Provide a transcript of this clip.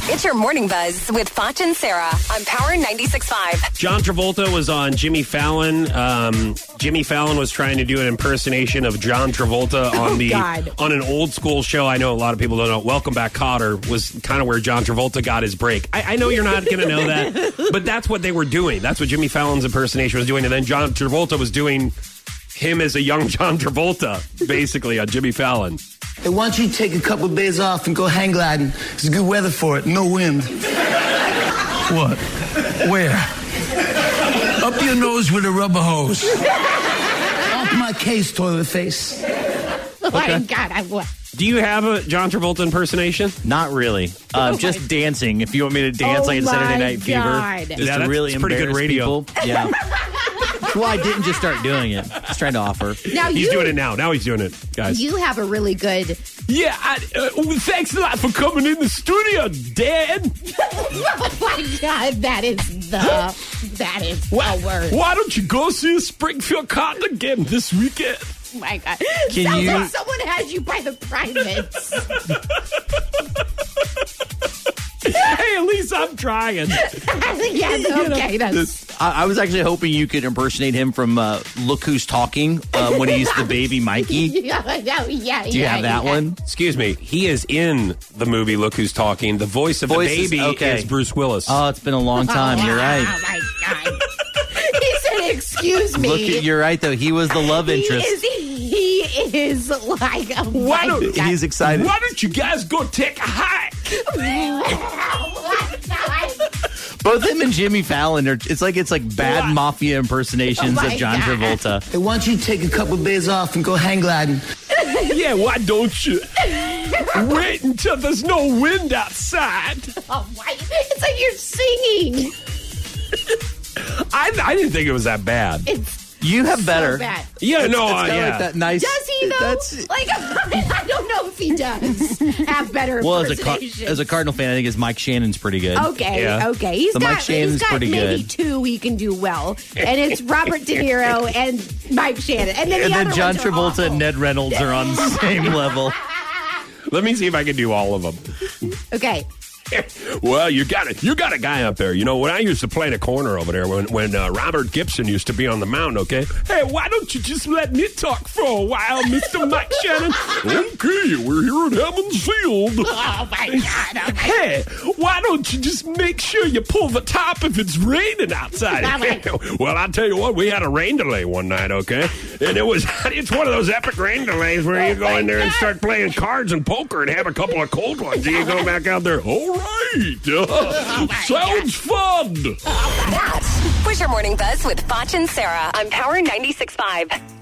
It's your Morning Buzz with Foch and Sarah on Power 96.5. John Travolta was on Jimmy Fallon. Jimmy Fallon was trying to do an impersonation of John Travolta on an old school show. I know a lot of people don't know. Welcome Back, Kotter was kind of where John Travolta got his break. I know you're not going to know that, but that's what they were doing. That's what Jimmy Fallon's impersonation was doing. And then John Travolta was doing him as a young John Travolta, basically, on Jimmy Fallon. Hey, why don't you take a couple of days off and go hang gliding? It's good weather for it, no wind. What? Where? Up your nose with a rubber hose. Off my case, toilet face. Oh, my God, I will. Do you have a John Travolta impersonation? Not really. Just dancing. If you want me to dance like a Saturday Night Fever. Just to really pretty good radio. People. Yeah. Well, I didn't just start doing it. Just trying to offer. Now he's doing it now. Now he's doing it, guys. You have a really good... Yeah, thanks a lot for coming in the studio, Dan. Oh, my God, that is the word. Why don't you go see a Springfield Cotton again this weekend? Oh, my God. Sounds like someone has you by the privates. Hey, at least I'm trying. Okay. I was actually hoping you could impersonate him from Look Who's Talking when he's the baby Mikey. Do you have that one? Excuse me. He is in the movie Look Who's Talking. The voice of the baby is Bruce Willis. Oh, it's been a long time. You're right. Oh, my God. He said, excuse me. You're right, though. He was the love interest. He is like a he's excited. Why don't you guys go take a hike? Both him and Jimmy Fallon it's like bad mafia impersonations of John Travolta. Hey, why don't you take a couple of days off and go hang gliding? Yeah, why don't you? Wait until there's no wind outside. Oh my! It's like you're singing. I didn't think it was that bad. You have better. So bad. Yeah, it's yeah. Like that nice. Does he though? I don't know if he does have better. Well, as a Cardinal fan, I think his Mike Shannon's pretty good. Okay. He's got pretty maybe good. two he can do well, and it's Robert De Niro and Mike Shannon, and then John Travolta and Ned Reynolds are on the same level. Let me see if I can do all of them. Okay. Well, you got a guy up there. You know, when I used to play the corner over there, when Robert Gibson used to be on the mound, okay? Hey, why don't you just let me talk for a while, Mr. Mike Shannon? Okay, we're here at Hammond's Field. Oh, my God. Hey, why don't you just make sure you pull the top if it's raining outside? Well, I'll tell you what, we had a rain delay one night, okay? And it's one of those epic rain delays where you go in there and start playing cards and poker and have a couple of cold ones. And you go back out there, all right. Sounds fun. That was your Morning Buzz with Foch and Sarah on Power 96.5.